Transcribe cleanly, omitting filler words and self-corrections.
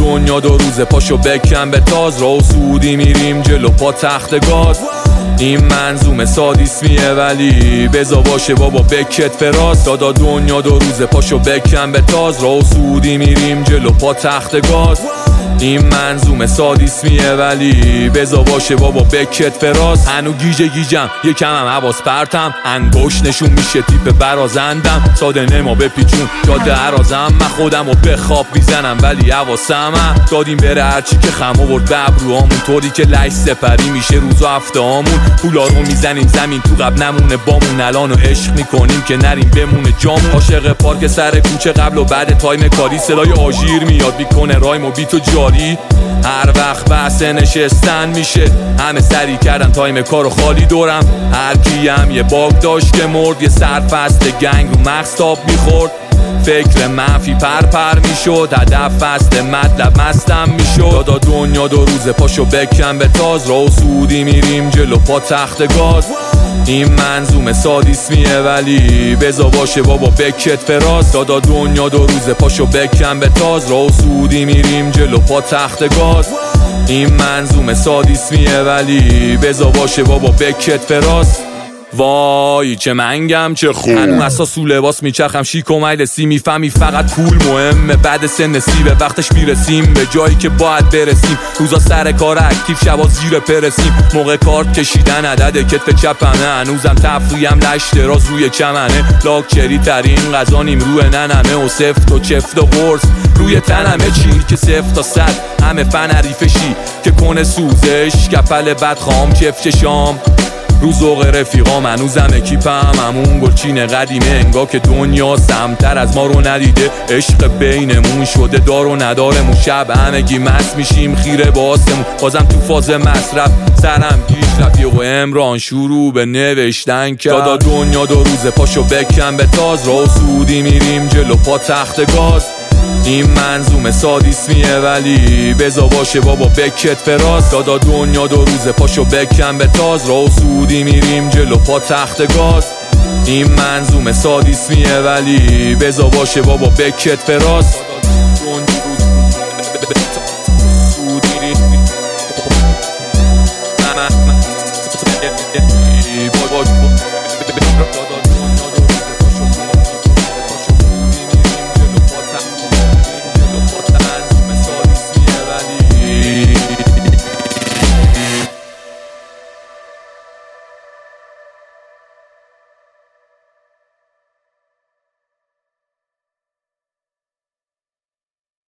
دنیا دو روزه پاشو بکن به تاز، راه و سعودی میریم جلو پا تخت گاز. این منظومه سادیسمیه ولی بزا باشه بابا بکت فراز. دادا دنیا دو روزه پاشو بکن به تاز، راه و سعودی میریم جلو پا تخت گاز. این منظومه سادیسمیه ولی بزا باشه بابا بکت فراز. هنو گیجم یکم هم حواس پرتم، انگشت نشون میشه تیپ برازندم. ساده نما بپیچون جاده عرازم، من خودم رو به خواب میزنم ولی حواسم دادیم بره هرچی که خم آورد به ابروهامون، طوری که لش سپری میشه روز و هفته هامون. پولا رو میزنیم زمین تو قبل نمونه بامون، الان رو عشق میکنیم که نریم بمونه جامون. عاشق پارک سر کوچه قبل و بعد تایم کاری، صدای آژیر میاد بیکنه رایم و بیتو جاری. هر وقت بحث نشستن میشه همه سری کردن تایم کارو خالی دورم. هر کیم یه باگ داشت که مرد، یه سرفست گنگ رو مغز تاب میخورد. فکر منفی پر میشد، هدف فست مطلب مستم میشد. دادا دنیا دو روزه پاشو بکن به تاز، راه و سعودی میریم جلو پا تخت گاز. این منظومه سادیسمیه ولی بزا باشه بابا بکت فراز. دادا دنیا دو روزه پاشو بکن به تاز، راه و سعودی میریم جلو پا تخت گاز. این منظومه سادیسمیه ولی بزا باشه بابا بکت فراز. وای چه منگم چه خوب، هنو اساس و لباس میچرخم شیک و مجلسی. میفهمی فقط پول مهمه بعد سن سی، به وقتش میرسیم به جایی که باید برسیم. روزا سر کار اکتیو، شبا زیر پرسیم. موقع کارت کشیدن عدد کتف چپمه، هنوزم تفریم لش دراز روی چمنه. لاکچری ترین غذا نیمروه ننمه و سفت و چفت و قرص روی تنمه. چیر که صفر تا 100 همه فن حریفشی که کنه سوزش، کپل بد خام کف چشام. رو ذوق رفیقام هنوزم اکیپم همون گلچین قدیمه. انگار که دنیا سمتر از ما رو ندیده، عشق بینمون شده دار و ندارمون. شب همگی مست میشیم خیره با آسمون، بازم تو فاز مصرف سرم گیش رفیق و امران شروع به نوشتن کرد. دادا دنیا دو روزه پاشو بکن به تاز، راه و سعودی میریم جلو پا تخت گاز. این منظومه سادیسمیه ولی بزا باشه بابا بکت فراز. دادا دنیا دو روزه پاشو بکن به تاز، راه و سعودی میریم جلو پا تخت گاز. این منظومه سادیسمیه ولی بزا باشه بابا بکت فراز.